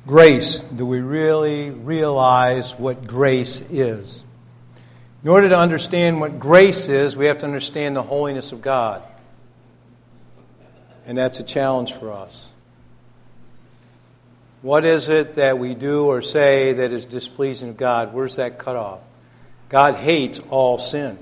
Grace. Do we really realize what grace is? In order to understand what grace is, we have to understand the holiness of God. And that's a challenge for us. What is it that we do or say that is displeasing to God? Where's that cut off? God hates all sin.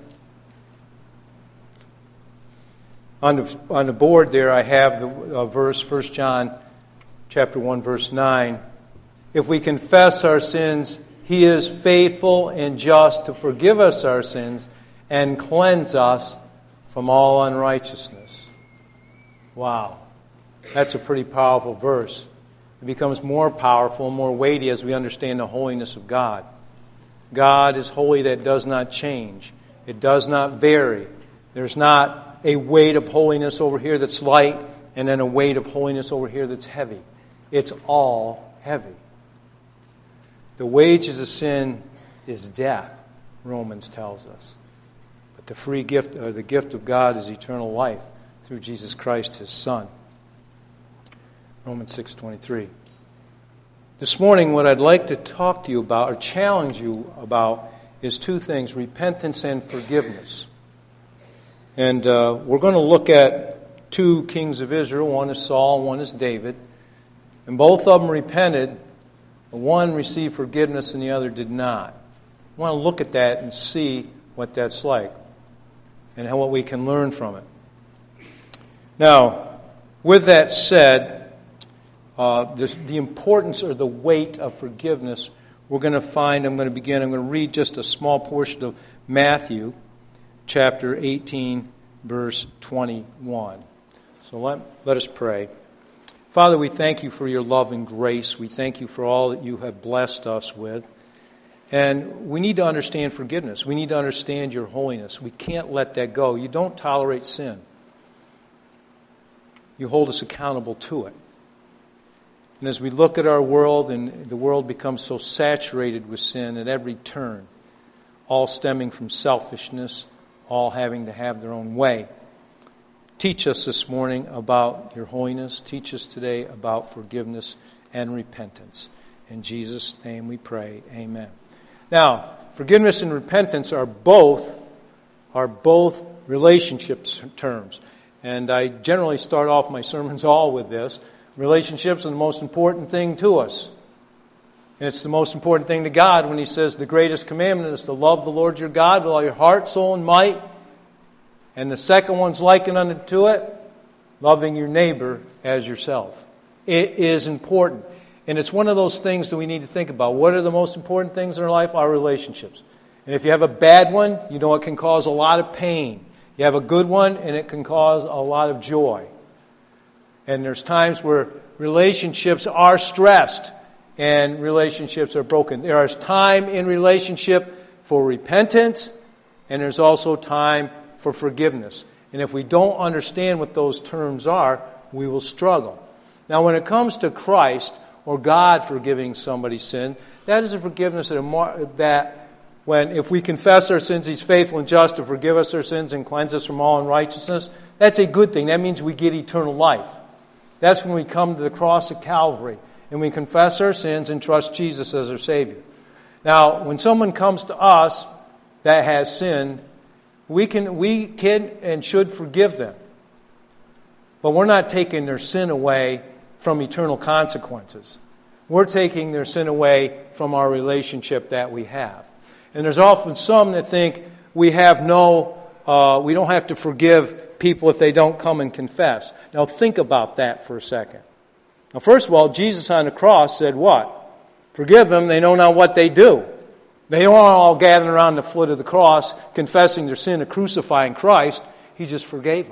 On the board there I have the verse, 1 John chapter 1, verse 9. If we confess our sins, He is faithful and just to forgive us our sins and cleanse us from all unrighteousness. Wow. That's a pretty powerful verse. It becomes more powerful and more weighty as we understand the holiness of God. God is holy that does not change. It does not vary. There's not a weight of holiness over here that's light and then a weight of holiness over here that's heavy. It's all heavy. The wages of sin is death, Romans tells us. But the free gift, or the gift of God, is eternal life through Jesus Christ, His Son. Romans 6:23. This morning, what I'd like to talk to you about, or challenge you about, is two things: repentance and forgiveness. And we're going to look at two kings of Israel. One is Saul, one is David. And both of them repented. One received forgiveness and the other did not. I want to look at that and see what that's like and what we can learn from it. Now, with that said, the importance or the weight of forgiveness we're going to find, I'm going to read just a small portion of Matthew chapter 18, verse 21. So let us pray. Father, we thank You for Your love and grace. We thank You for all that You have blessed us with. And we need to understand forgiveness. We need to understand Your holiness. We can't let that go. You don't tolerate sin. You hold us accountable to it. And as we look at our world, and the world becomes so saturated with sin at every turn, all stemming from selfishness, all having to have their own way. Teach us this morning about Your holiness. Teach us today about forgiveness and repentance. In Jesus' name we pray. Amen. Now, forgiveness and repentance are both relationship terms. And I generally start off my sermons all with this. Relationships are the most important thing to us. And it's the most important thing to God when He says the greatest commandment is to love the Lord your God with all your heart, soul, and might. And the second one's likened unto it, loving your neighbor as yourself. It is important. And it's one of those things that we need to think about. What are the most important things in our life? Our relationships. And if you have a bad one, you know it can cause a lot of pain. You have a good one, and it can cause a lot of joy. And there's times where relationships are stressed and relationships are broken. There is time in relationship for repentance, and there's also time for forgiveness. And if we don't understand what those terms are, we will struggle. Now, when it comes to Christ or God forgiving somebody's sin, that is a forgiveness that if we confess our sins, He's faithful and just to forgive us our sins and cleanse us from all unrighteousness. That's a good thing. That means we get eternal life. That's when we come to the cross of Calvary and we confess our sins and trust Jesus as our Savior. Now, when someone comes to us that has sinned, we can and should forgive them. But we're not taking their sin away from eternal consequences. We're taking their sin away from our relationship that we have. And there's often some that think we don't have to forgive people if they don't come and confess. Now think about that for a second. Now first of all, Jesus on the cross said what? Forgive them, they know not what they do. They aren't all gathering around the foot of the cross, confessing their sin and crucifying Christ. He just forgave them.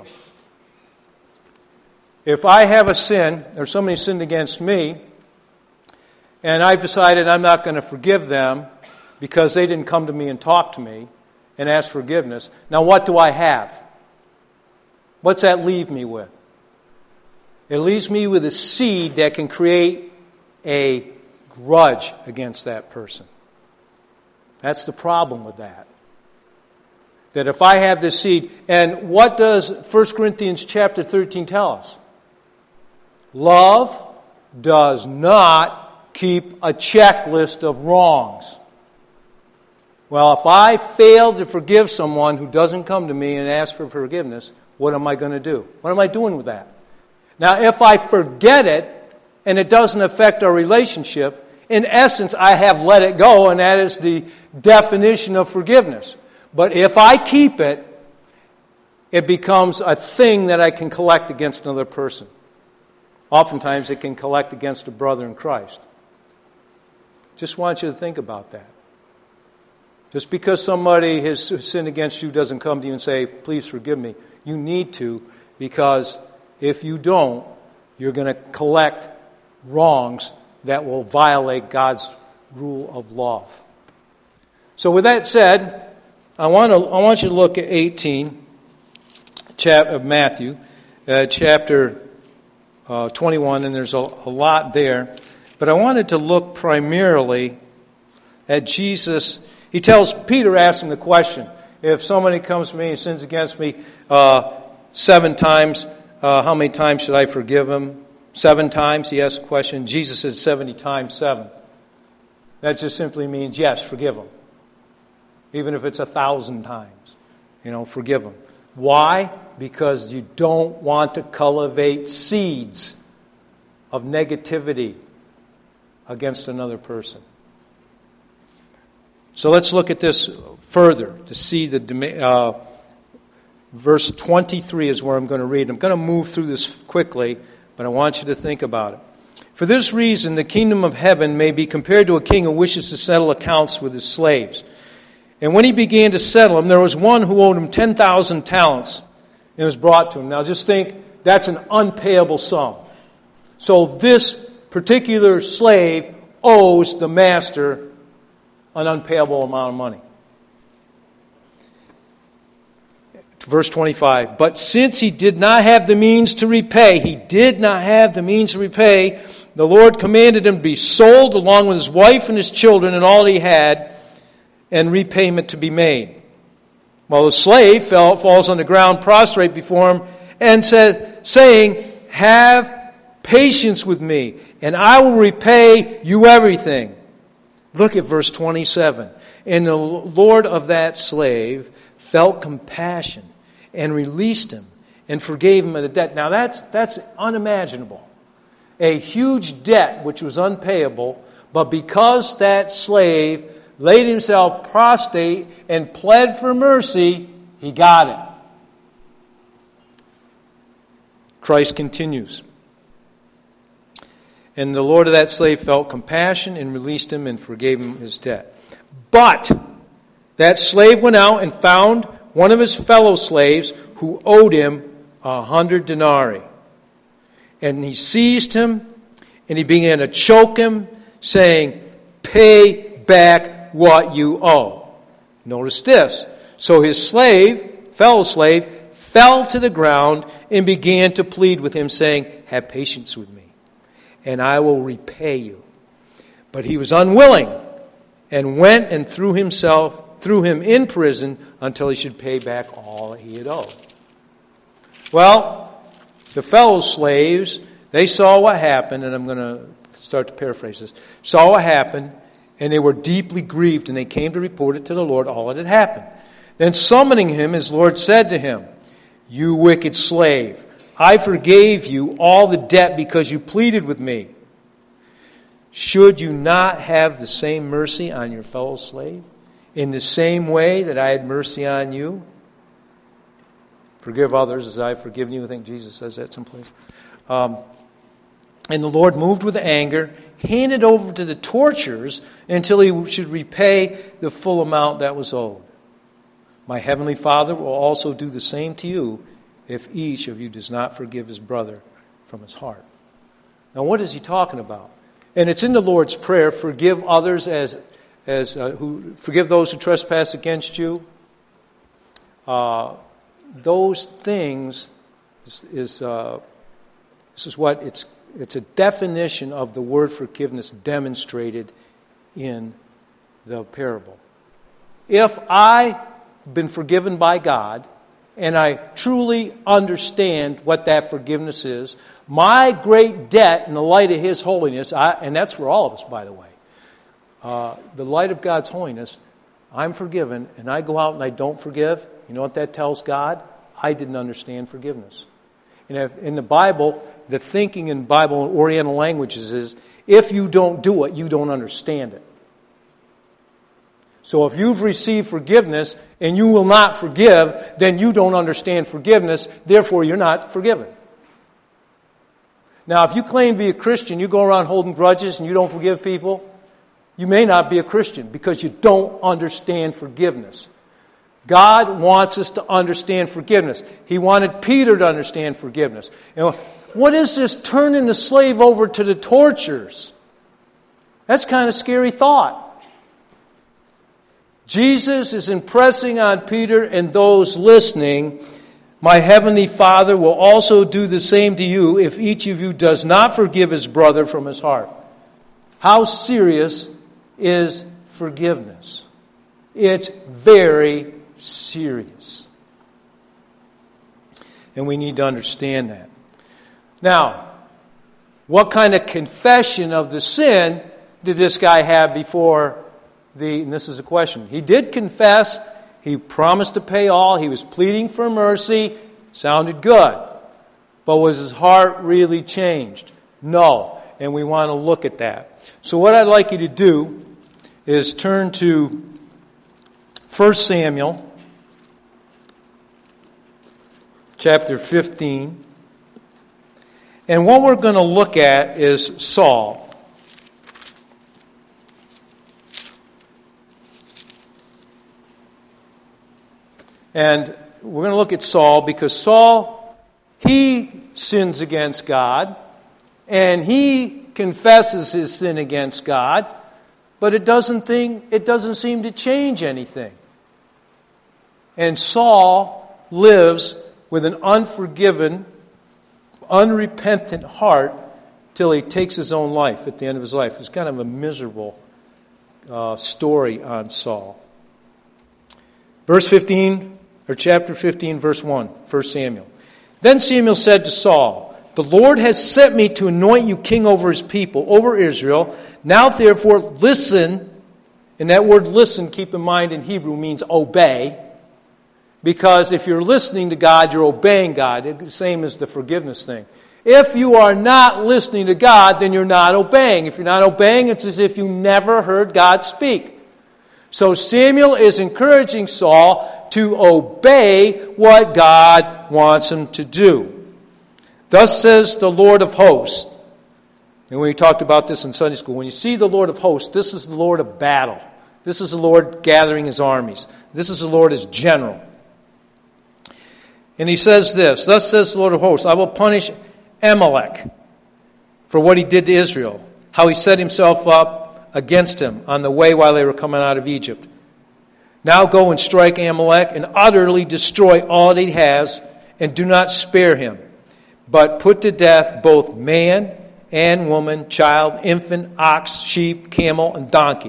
If I have a sin, or somebody sinned against me, and I've decided I'm not going to forgive them because they didn't come to me and talk to me and ask forgiveness, now what do I have? What's that leave me with? It leaves me with a seed that can create a grudge against that person. That's the problem with that. That if I have this seed, and what does 1 Corinthians chapter 13 tell us? Love does not keep a checklist of wrongs. Well, if I fail to forgive someone who doesn't come to me and ask for forgiveness, what am I going to do? What am I doing with that? Now, if I forget it and it doesn't affect our relationship, in essence, I have let it go, and that is the definition of forgiveness. But if I keep it, it becomes a thing that I can collect against another person. Oftentimes, it can collect against a brother in Christ. Just want you to think about that. Just because somebody has sinned against you doesn't come to you and say, please forgive me. You need to, because if you don't, you're going to collect wrongs that will violate God's rule of love. So with that said, I want you to look at 18 of Matthew, chapter 21, and there's a lot there. But I wanted to look primarily at Jesus. He tells Peter, asks him the question, if somebody comes to me and sins against me 7 times, how many times should I forgive him? 7 times, he asked the question. Jesus said 70 times 7. That just simply means, yes, forgive him. Even if it's 1,000 times, forgive him. Why? Because you don't want to cultivate seeds of negativity against another person. So let's look at this further to see the verse 23 is where I'm going to read. I'm going to move through this quickly, but I want you to think about it. For this reason, the kingdom of heaven may be compared to a king who wishes to settle accounts with his slaves. And when he began to settle them, there was one who owed him 10,000 talents, and it was brought to him. Now just think, that's an unpayable sum. So this particular slave owes the master an unpayable amount of money. Verse 25, but since he did not have the means to repay, the Lord commanded him to be sold along with his wife and his children and all he had, and repayment to be made. Well, the slave falls on the ground prostrate before him and saying, have patience with me, and I will repay you everything. Look at verse 27. And the Lord of that slave felt compassion and released him and forgave him of the debt. Now that's unimaginable. A huge debt which was unpayable, but because that slave laid himself prostrate and pled for mercy, he got it. Christ continues. And the Lord of that slave felt compassion and released him and forgave him his debt. But that slave went out and found one of his fellow slaves who owed him 100 denarii. And he seized him and he began to choke him, saying, pay back what you owe. Notice this. So his fellow slave, fell to the ground and began to plead with him, saying, have patience with me, and I will repay you. But he was unwilling, and went and threw him in prison until he should pay back all that he had owed. Well, the fellow slaves, they saw what happened, and I'm going to start to paraphrase this, saw what happened, and they were deeply grieved, and they came to report it to the Lord, all that had happened. Then summoning him, his Lord said to him, you wicked slave, I forgave you all the debt because you pleaded with me. Should you not have the same mercy on your fellow slave? In the same way that I had mercy on you? Forgive others as I have forgiven you. I think Jesus says that someplace. And the Lord, moved with anger, handed over to the torturers until he should repay the full amount that was owed. My heavenly Father will also do the same to you if each of you does not forgive his brother from his heart. Now, what is he talking about? And it's in the Lord's Prayer, forgive others forgive those who trespass against you. Those things this is what it's a definition of the word forgiveness demonstrated in the parable. If I've been forgiven by God, and I truly understand what that forgiveness is, my great debt in the light of His holiness, and that's for all of us, by the way, the light of God's holiness, I'm forgiven, and I go out and I don't forgive, you know what that tells God? I didn't understand forgiveness. And in the Bible, the thinking in Bible and Oriental languages is, if you don't do it, you don't understand it. So if you've received forgiveness and you will not forgive, then you don't understand forgiveness, therefore you're not forgiven. Now, if you claim to be a Christian, you go around holding grudges and you don't forgive people, you may not be a Christian because you don't understand forgiveness. God wants us to understand forgiveness. He wanted Peter to understand forgiveness. You know, what is this turning the slave over to the torturers? That's kind of a scary thought. Jesus is impressing on Peter and those listening, my heavenly Father will also do the same to you if each of you does not forgive his brother from his heart. How serious is forgiveness? It's very serious. And we need to understand that. Now, what kind of confession of the sin did this guy have before and this is a question. He did confess. He promised to pay all. He was pleading for mercy. Sounded good. But was his heart really changed? No. And we want to look at that. So what I'd like you to do is turn to 1 Samuel chapter 15. And what we're going to look at is Saul. And we're going to look at Saul because Saul, he sins against God, and he confesses his sin against God, but it doesn't seem to change anything. And Saul lives with an unforgiven, unrepentant heart till he takes his own life at the end of his life. It's kind of a miserable story on Saul. Verse 15. Or chapter 15, verse 1, 1 Samuel. Then Samuel said to Saul, the Lord has sent me to anoint you king over his people, over Israel. Now therefore listen, and that word listen, keep in mind in Hebrew, means obey. Because if you're listening to God, you're obeying God. It's the same as the forgiveness thing. If you are not listening to God, then you're not obeying. If you're not obeying, it's as if you never heard God speak. So Samuel is encouraging Saul to obey what God wants him to do. Thus says the Lord of hosts. And we talked about this in Sunday school. When you see the Lord of hosts, this is the Lord of battle. This is the Lord gathering his armies. This is the Lord as general. And he says this, thus says the Lord of hosts, I will punish Amalek for what he did to Israel, how he set himself up against him on the way while they were coming out of Egypt. Now go and strike Amalek and utterly destroy all that he has, and do not spare him, but put to death both man and woman, child, infant, ox, sheep, camel, and donkey.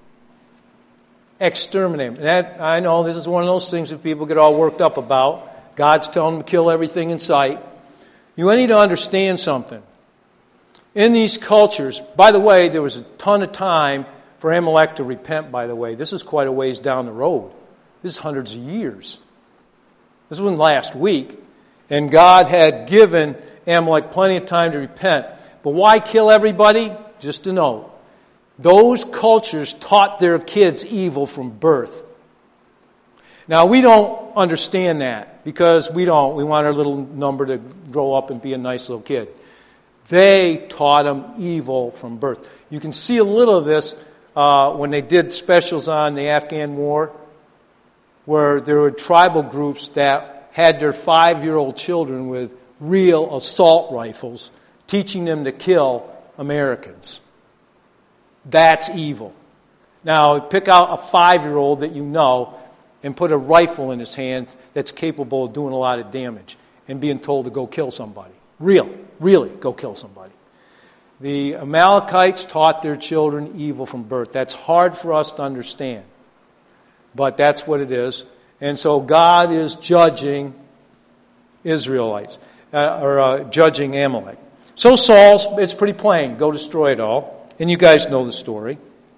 Exterminate him. And that, I know this is one of those things that people get all worked up about. God's telling them to kill everything in sight. You need to understand something. In these cultures, by the way, there was a ton of time for Amalek to repent, by the way. This is quite a ways down the road. This is hundreds of years. This wasn't last week. And God had given Amalek plenty of time to repent. But why kill everybody? Just a note. Those cultures taught their kids evil from birth. Now, we don't understand that because we don't. We want our little number to grow up and be a nice little kid. They taught them evil from birth. You can see a little of this when they did specials on the Afghan war, where there were tribal groups that had their 5-year-old children with real assault rifles, teaching them to kill Americans. That's evil. Now, pick out a 5-year-old that you know and put a rifle in his hands that's capable of doing a lot of damage and being told to go kill somebody. Really, go kill somebody. The Amalekites taught their children evil from birth. That's hard for us to understand. But that's what it is. And so God is judging Israelites, judging Amalek. So Saul, it's pretty plain. Go destroy it all. And you guys know the story.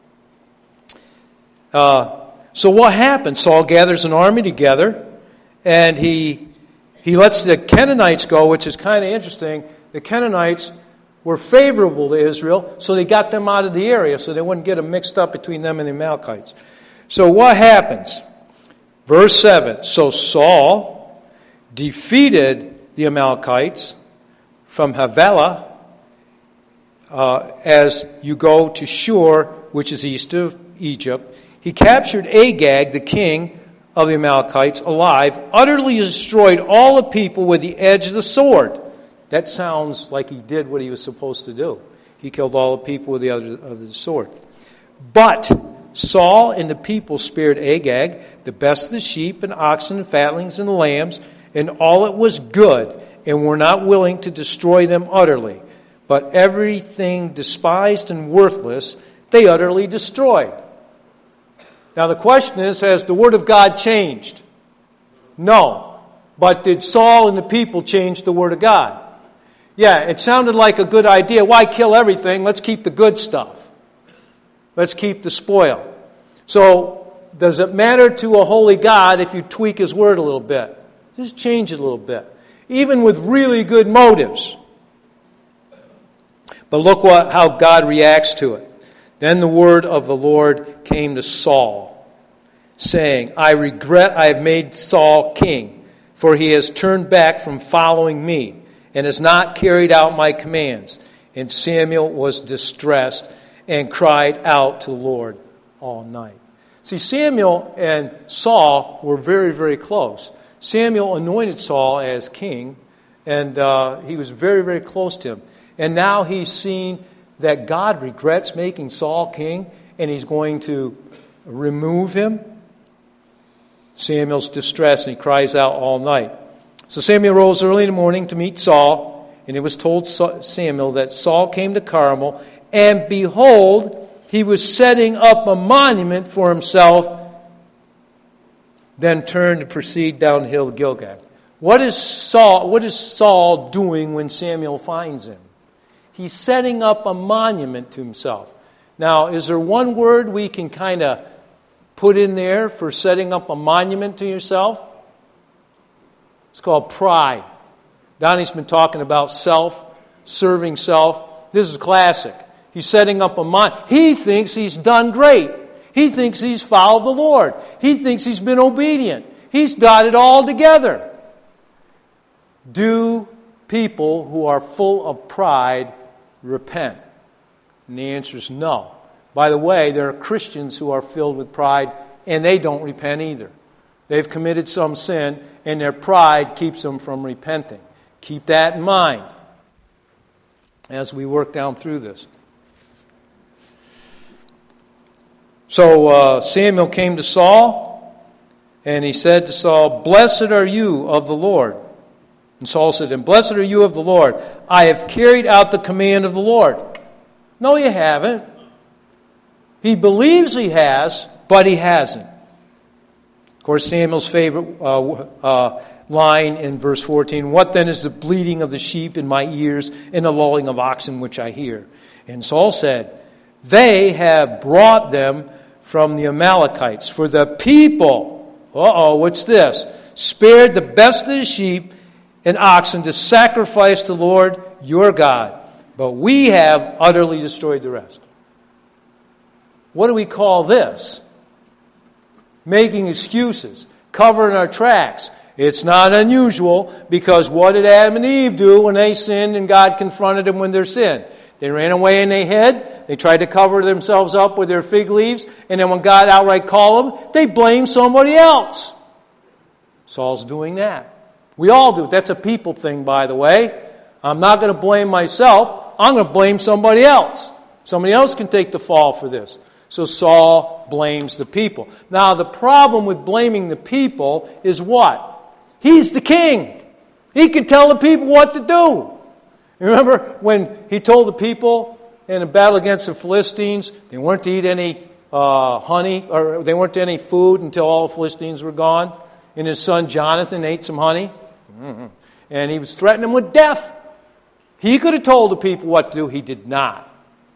So what happens? Saul gathers an army together, and he lets the Canaanites go, which is kind of interesting. The Canaanites were favorable to Israel, so they got them out of the area so they wouldn't get them mixed up between them and the Amalekites. So what happens? Verse 7, so Saul defeated the Amalekites from Havilah as you go to Shur, which is east of Egypt. He captured Agag, the king of the Amalekites, alive, utterly destroyed all the people with the edge of the sword. That sounds like he did what he was supposed to do. He killed all the people with the edge of the sword. But Saul and the people spared Agag, the best of the sheep and oxen and fatlings and lambs, and all that was good, and were not willing to destroy them utterly. But everything despised and worthless they utterly destroyed. Now the question is, has the word of God changed? No. But did Saul and the people change the word of God? Yeah, it sounded like a good idea. Why kill everything? Let's keep the good stuff. Let's keep the spoil. So, does it matter to a holy God if you tweak his word a little bit? Just change it a little bit. Even with really good motives. But look how God reacts to it. Then the word of the Lord came to Saul, saying, I regret I have made Saul king, for he has turned back from following me, and has not carried out my commands. And Samuel was distressed and cried out to the Lord all night. See, Samuel and Saul were very, very close. Samuel anointed Saul as king, and he was very, very close to him. And now he's seen that God regrets making Saul king, and he's going to remove him. Samuel's distressed, and he cries out all night. So Samuel rose early in the morning to meet Saul, and it was told Samuel that Saul came to Carmel, and behold, he was setting up a monument for himself, then turned to proceed downhill to Gilgal. What is Saul doing when Samuel finds him? He's setting up a monument to himself. Now, is there one word we can kind of put in there for setting up a monument to yourself? It's called pride. Donnie's been talking about self, serving self. This is classic. He's setting up a monument. He thinks he's done great. He thinks he's followed the Lord. He thinks he's been obedient. He's got it all together. Do people who are full of pride repent? And the answer is no. By the way, there are Christians who are filled with pride, and they don't repent either. They've committed some sin, and their pride keeps them from repenting. Keep that in mind as we work down through this. So Samuel came to Saul, and he said to Saul, Blessed are you of the Lord. And Saul said to him, Blessed are you of the Lord. I have carried out the command of the Lord. No, you haven't. He believes he has, but he hasn't. Of course, Samuel's favorite line in verse 14, What then is the bleating of the sheep in my ears and the lowing of oxen which I hear? And Saul said, They have brought them from the Amalekites, for the people, what's this? Spared the best of the sheep and oxen to sacrifice to the Lord your God, but we have utterly destroyed the rest. What do we call this? Making excuses, covering our tracks. It's not unusual, because what did Adam and Eve do when they sinned and God confronted them with their sin? They ran away and they hid. They tried to cover themselves up with their fig leaves, and then when God outright called them, they blamed somebody else. Saul's doing that. We all do it. That's a people thing, by the way. I'm not going to blame myself. I'm going to blame somebody else. Somebody else can take the fall for this. So Saul blames the people. Now, the problem with blaming the people is what? He's the king. He can tell the people what to do. Remember when he told the people in a battle against the Philistines, they weren't to eat any honey, or they weren't to any food until all the Philistines were gone? And his son Jonathan ate some honey. And he was threatening him with death. He could have told the people what to do. He did not.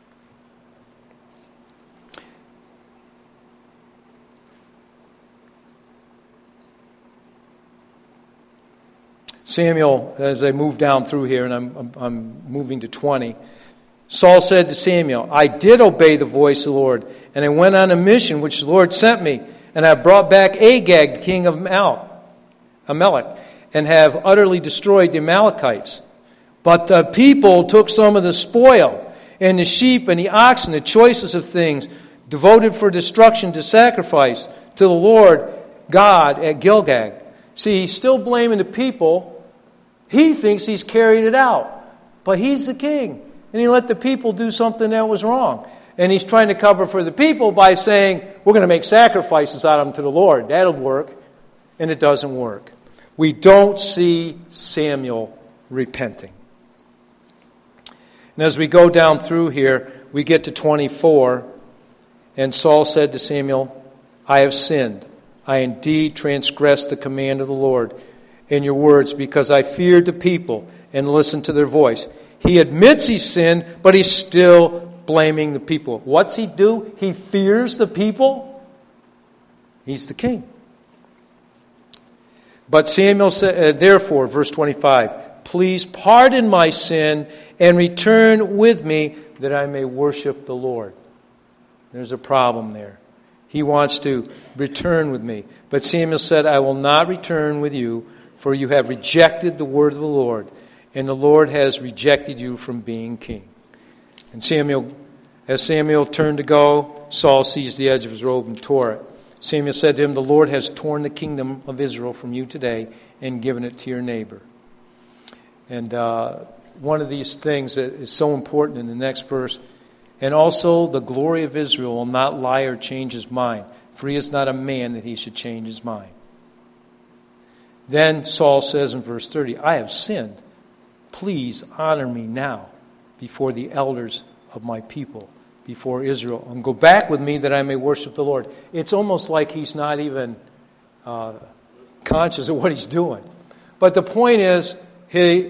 Samuel, as I move down through here, and I'm moving to 20, Saul said to Samuel, I did obey the voice of the Lord, and I went on a mission which the Lord sent me, and I brought back Agag, the king of Amalek, and have utterly destroyed the Amalekites. But the people took some of the spoil, and the sheep and the oxen, the choicest of things, devoted for destruction to sacrifice to the Lord God at Gilgal. See, he's still blaming the people. He thinks he's carried it out, but he's the king. And he let the people do something that was wrong. And he's trying to cover for the people by saying, we're going to make sacrifices out of them to the Lord. That'll work. And it doesn't work. We don't see Samuel repenting. And as we go down through here, we get to 24. And Saul said to Samuel, I have sinned. I indeed transgressed the command of the Lord in your words because I feared the people and listened to their voice. He admits he sinned, but he's still blaming the people. What's he do? He fears the people. He's the king. But Samuel said, therefore, verse 25, please pardon my sin and return with me that I may worship the Lord. There's a problem there. He wants to return with me. But Samuel said, I will not return with you, for you have rejected the word of the Lord, and the Lord has rejected you from being king. And as Samuel turned to go, Saul seized the edge of his robe and tore it. Samuel said to him, the Lord has torn the kingdom of Israel from you today and given it to your neighbor. And one of these things that is so important in the next verse, and also the glory of Israel will not lie or change his mind, for he is not a man that he should change his mind. Then Saul says in verse 30, I have sinned. Please honor me now before the elders of my people, before Israel, and go back with me that I may worship the Lord. It's almost like he's not even conscious of what he's doing. But the point is, he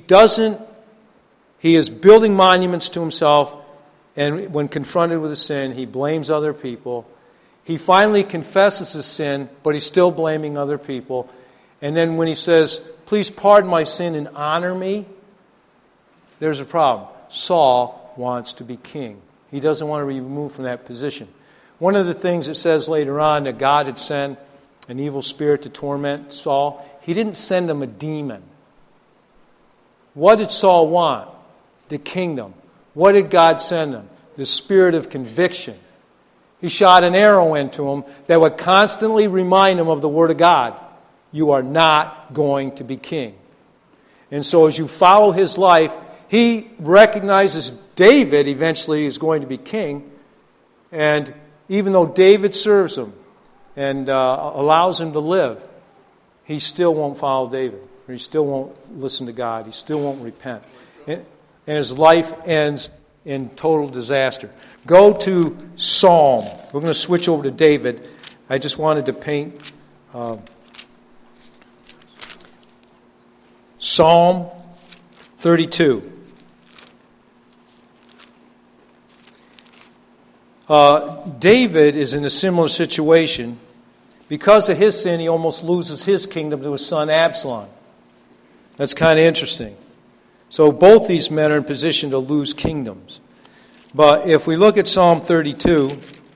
is building monuments to himself, and when confronted with a sin, he blames other people. He finally confesses his sin, but he's still blaming other people. And then when he says, please pardon my sin and honor me, there's a problem. Saul wants to be king. He doesn't want to be removed from that position. One of the things it says later on that God had sent an evil spirit to torment Saul, he didn't send him a demon. What did Saul want? The kingdom. What did God send him? The spirit of conviction. He shot an arrow into him that would constantly remind him of the Word of God. You are not going to be king. And so as you follow his life, he recognizes David eventually is going to be king. And even though David serves him and allows him to live, he still won't follow David. Or he still won't listen to God. He still won't repent. And his life ends in total disaster. Go to Psalm. We're going to switch over to David. I just wanted to paint Psalm 32. David is in a similar situation. Because of his sin, he almost loses his kingdom to his son Absalom. That's kind of interesting. So both these men are in position to lose kingdoms. But if we look at Psalm 32,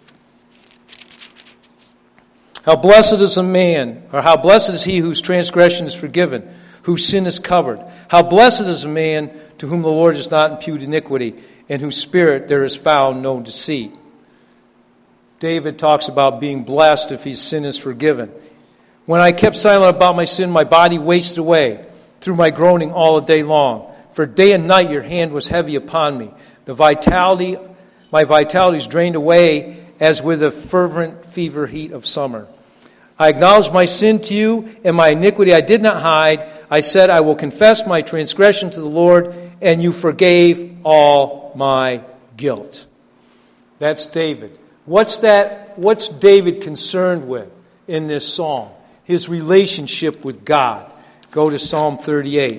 how blessed is a man, or how blessed is he whose transgression is forgiven, whose sin is covered. How blessed is a man to whom the Lord does not impute iniquity, and whose spirit there is found no deceit. David talks about being blessed if his sin is forgiven. When I kept silent about my sin, my body wasted away through my groaning all the day long. For day and night your hand was heavy upon me. My vitality is drained away as with a fervent fever heat of summer. I acknowledged my sin to you, and my iniquity I did not hide. I said, I will confess my transgression to the Lord, and you forgave all my guilt. That's David. What's David concerned with in this psalm? his relationship with God. Go to Psalm 38.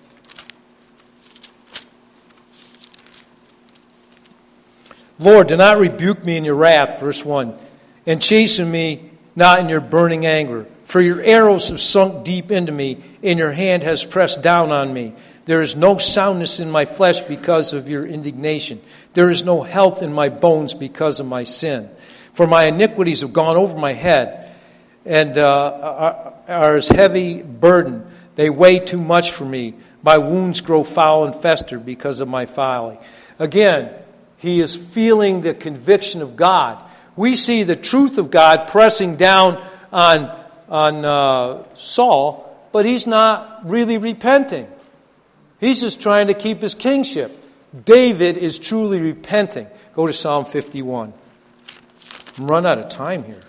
Lord, do not rebuke me in your wrath, verse 1, and chasten me not in your burning anger. For your arrows have sunk deep into me, and your hand has pressed down on me. There is no soundness in my flesh because of your indignation. There is no health in my bones because of my sin. For my iniquities have gone over my head, and are as heavy burden. They weigh too much for me. My wounds grow foul and fester because of my folly. Again, he is feeling the conviction of God. We see the truth of God pressing down on Saul, but he's not really repenting. He's just trying to keep his kingship. David is truly repenting. Go to Psalm 51. I'm running out of time here.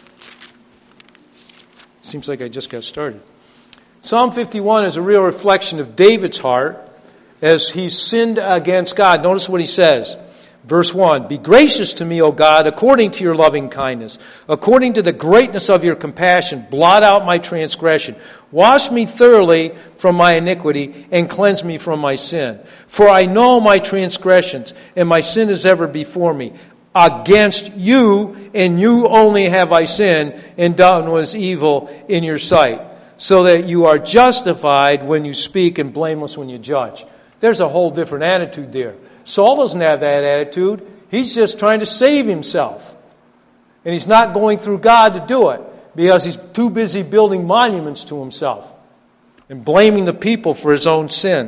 Seems like I just got started. Psalm 51 is a real reflection of David's heart as he sinned against God. Notice what he says. Verse 1, Be gracious to me, O God, according to your loving kindness. According to the greatness of your compassion, blot out my transgression. Wash me thoroughly from my iniquity and cleanse me from my sin. For I know my transgressions, and my sin is ever before me. Against you, and you only have I sinned, and done what is evil in your sight, so that you are justified when you speak and blameless when you judge. There's a whole different attitude there. Saul doesn't have that attitude. He's just trying to save himself. And he's not going through God to do it because he's too busy building monuments to himself and blaming the people for his own sin.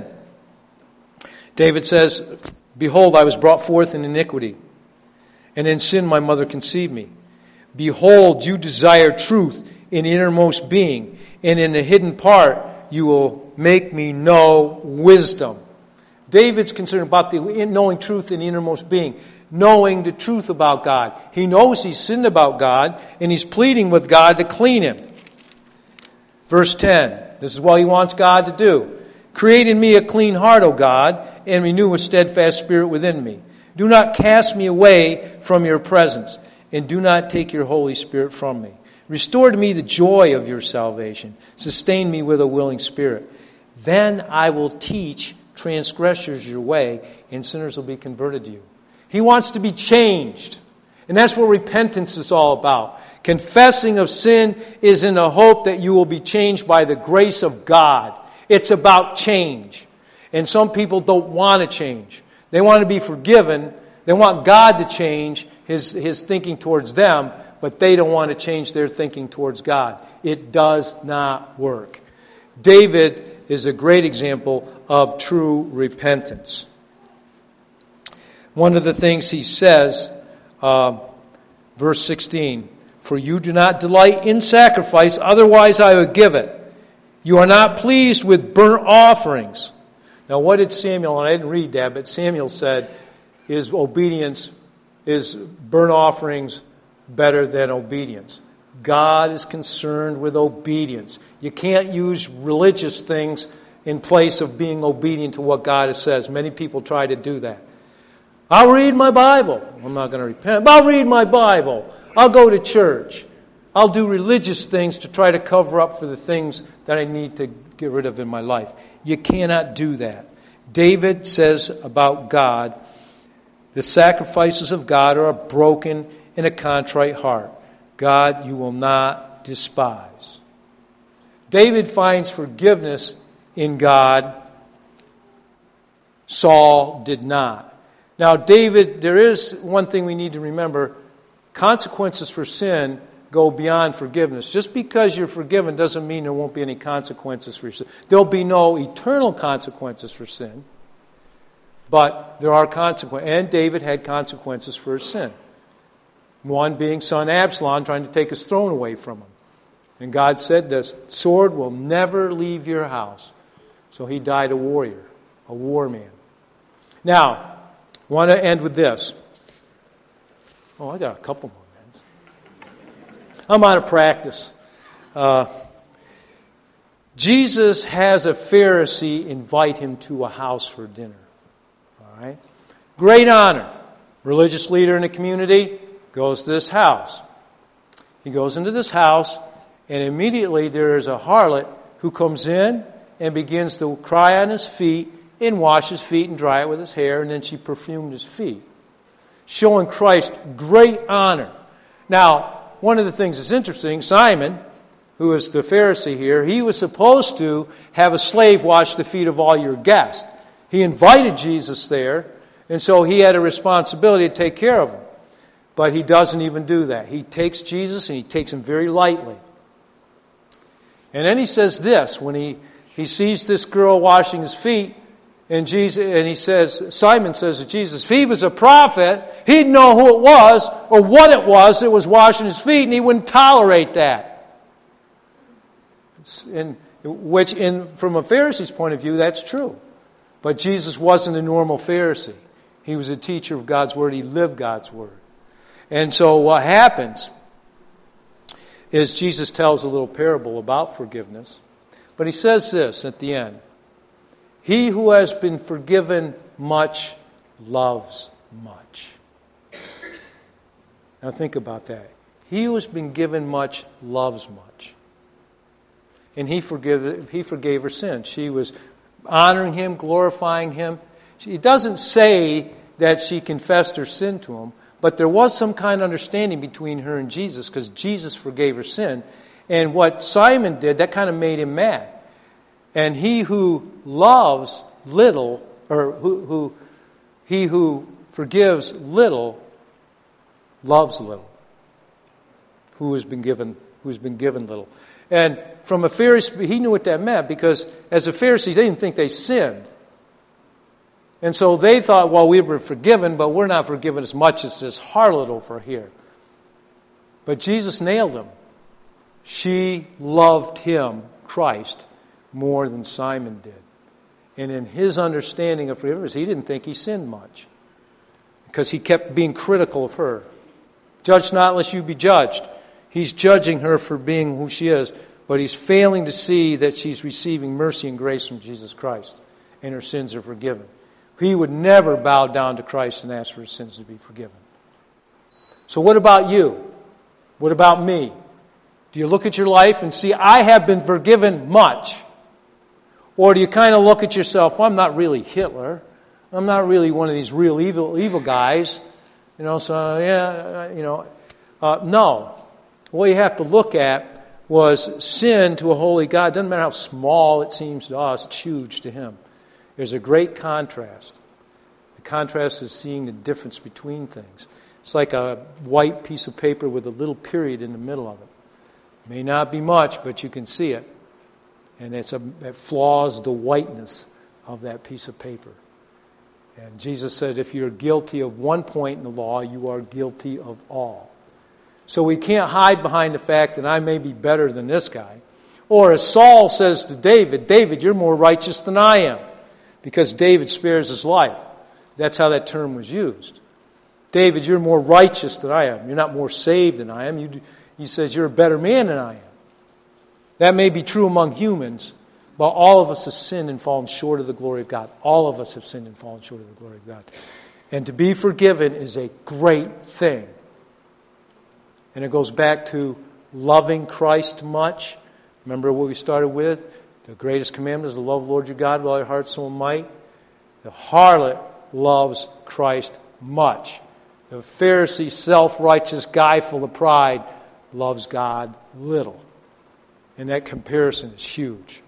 David says, Behold, I was brought forth in iniquity, and in sin my mother conceived me. Behold, you desire truth in the innermost being, and in the hidden part you will make me know wisdom. David's concerned about knowing truth in the innermost being, knowing the truth about God. He knows he's sinned about God, and he's pleading with God to clean him. Verse 10, this is what he wants God to do. Create in me a clean heart, O God, and renew a steadfast spirit within me. Do not cast me away from your presence, and do not take your Holy Spirit from me. Restore to me the joy of your salvation. Sustain me with a willing spirit. Then I will teach transgressors your way, and sinners will be converted to you. He wants to be changed. And that's what repentance is all about. Confessing of sin is in the hope that you will be changed by the grace of God. It's about change. And some people don't want to change. They want to be forgiven. They want God to change his thinking towards them, but they don't want to change their thinking towards God. It does not work. David is a great example of true repentance. One of the things he says, verse 16, For you do not delight in sacrifice, otherwise I would give it. You are not pleased with burnt offerings. Now what did Samuel, and I didn't read that, but Samuel said, is burnt offerings better than obedience? God is concerned with obedience. You can't use religious things in place of being obedient to what God says. Many people try to do that. I'll read my Bible. I'm not going to repent. I'll read my Bible. I'll go to church. I'll do religious things to try to cover up for the things that I need to get rid of in my life. You cannot do that. David says about God, the sacrifices of God are a broken and a contrite heart. God, you will not despise. David finds forgiveness in God. Saul did not. Now, David, there is one thing we need to remember. Consequences for sin go beyond forgiveness. Just because you're forgiven doesn't mean there won't be any consequences for your sin. There'll be no eternal consequences for sin, but there are consequences. And David had consequences for his sin. One being son Absalom trying to take his throne away from him. And God said, the sword will never leave your house. So he died a warrior, a war man. Now, I want to end with this. Oh, I got a couple more minutes. I'm out of practice. Jesus has a Pharisee invite him to a house for dinner. All right? Great honor. Religious leader in the community goes to this house. He goes into this house, And immediately there is a harlot who comes in and begins to cry on his feet and wash his feet and dry it with his hair, and then she perfumed his feet, showing Christ great honor. Now, one of the things that's interesting, Simon, who is the Pharisee here, he was supposed to have a slave wash the feet of all your guests. He invited Jesus there, and so he had a responsibility to take care of him. But he doesn't even do that. He takes Jesus and he takes him very lightly. And then he says this, when he sees this girl washing his feet, and he says, Simon says to Jesus, if he was a prophet, he'd know who it was or what it was that was washing his feet, and he wouldn't tolerate that. From a Pharisee's point of view, that's true. But Jesus wasn't a normal Pharisee. He was a teacher of God's Word. He lived God's Word. And so what happens is Jesus tells a little parable about forgiveness. But he says this at the end. He who has been forgiven much loves much. Now think about that. He who has been given much loves much. And he forgave her sin. She was honoring him, glorifying him. It doesn't say that she confessed her sin to him, but there was some kind of understanding between her and Jesus because Jesus forgave her sin. And what Simon did, that kind of made him mad. And he who loves little, or he who forgives little, loves little. Who has been given little. And from a Pharisee, he knew what that meant because as a Pharisee, they didn't think they sinned. And so they thought, well, we were forgiven, but we're not forgiven as much as this harlot over here. But Jesus nailed him. She loved him, Christ, more than Simon did. And in his understanding of forgiveness, he didn't think he sinned much because he kept being critical of her. Judge not lest you be judged. He's judging her for being who she is, but he's failing to see that she's receiving mercy and grace from Jesus Christ, and her sins are forgiven. He would never bow down to Christ and ask for his sins to be forgiven. So what about you? What about me? Do you look at your life and see, I have been forgiven much? Or do you kind of look at yourself, well, I'm not really Hitler. I'm not really one of these real evil guys. No. What you have to look at was sin to a holy God. It doesn't matter how small it seems to us, it's huge to him. There's a great contrast. The contrast is seeing the difference between things. It's like a white piece of paper with a little period in the middle of it. May not be much, but you can see it. And it flaws the whiteness of that piece of paper. And Jesus said, if you're guilty of one point in the law, you are guilty of all. So we can't hide behind the fact that I may be better than this guy. Or as Saul says to David, David, you're more righteous than I am. Because David spares his life. That's how that term was used. David, you're more righteous than I am. You're not more saved than I am. He says you're a better man than I am. That may be true among humans, but all of us have sinned and fallen short of the glory of God. All of us have sinned and fallen short of the glory of God. And to be forgiven is a great thing. And it goes back to loving Christ much. Remember what we started with? The greatest commandment is to love the Lord your God with all your heart, soul, and might. The harlot loves Christ much. The Pharisee, self-righteous guy full of pride loves God little. And that comparison is huge.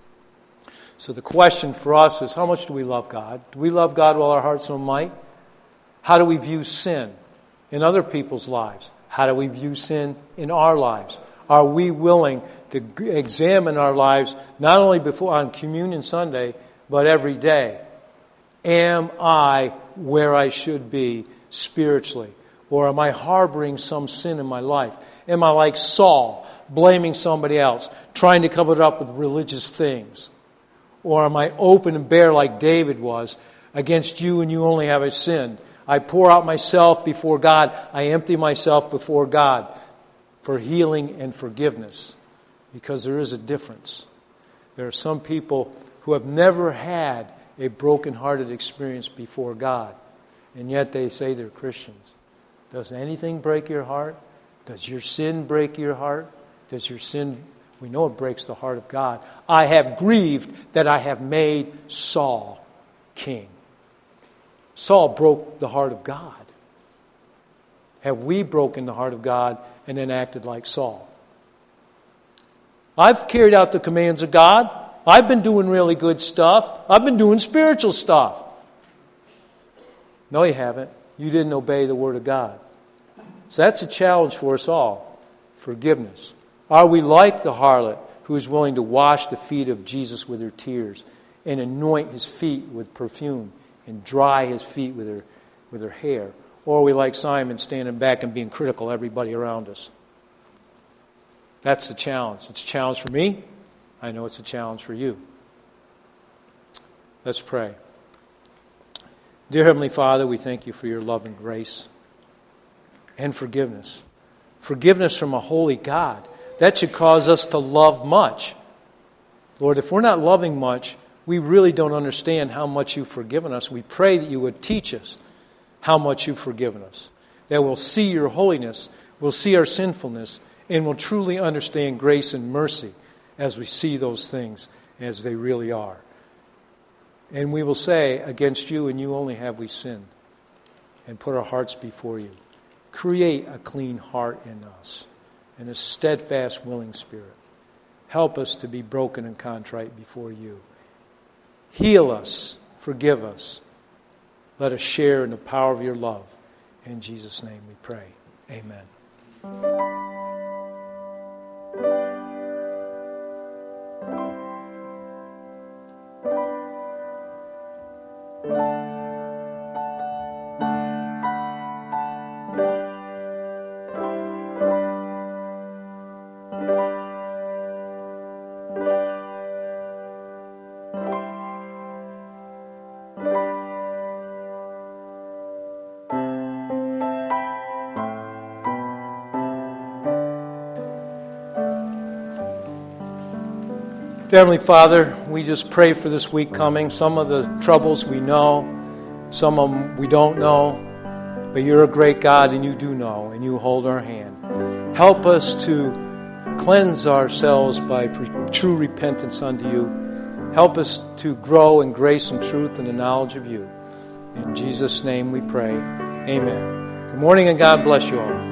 So the question for us is, how much do we love God? Do we love God with all our heart, soul, and might? How do we view sin in other people's lives? How do we view sin in our lives? Are we willing to examine our lives not only on Communion Sunday, but every day? Am I where I should be spiritually? Or am I harboring some sin in my life? Am I like Saul, blaming somebody else, trying to cover it up with religious things? Or am I open and bare like David was? Against you and you only have I sinned. I pour out myself before God. I empty myself before God for healing and forgiveness. Because there is a difference. There are some people who have never had a broken-hearted experience before God. And yet they say they're Christians. Does anything break your heart? Does your sin break your heart? Does your sin, we know it breaks the heart of God. I have grieved that I have made Saul king. Saul broke the heart of God. Have we broken the heart of God and then acted like Saul? I've carried out the commands of God. I've been doing really good stuff. I've been doing spiritual stuff. No, you haven't. You didn't obey the Word of God. So that's a challenge for us all. Forgiveness. Are we like the harlot who is willing to wash the feet of Jesus with her tears and anoint his feet with perfume and dry his feet with her hair? Or are we like Simon, standing back and being critical of everybody around us? That's the challenge. It's a challenge for me. I know it's a challenge for you. Let's pray. Dear Heavenly Father, we thank you for your love and grace and forgiveness. Forgiveness from a holy God. That should cause us to love much. Lord, if we're not loving much, we really don't understand how much you've forgiven us. We pray that you would teach us how much you've forgiven us. That we'll see your holiness, we'll see our sinfulness, and we'll truly understand grace and mercy as we see those things as they really are. And we will say, against you and you only have we sinned, and put our hearts before you. Create a clean heart in us and a steadfast, willing spirit. Help us to be broken and contrite before you. Heal us, forgive us. Let us share in the power of your love. In Jesus' name we pray. Amen. Dear Heavenly Father, we just pray for this week coming. Some of the troubles we know, some of them we don't know, but you're a great God and you do know, and you hold our hand. Help us to cleanse ourselves by true repentance unto you. Help us to grow in grace and truth and the knowledge of you. In Jesus' name we pray. Amen. Good morning and God bless you all.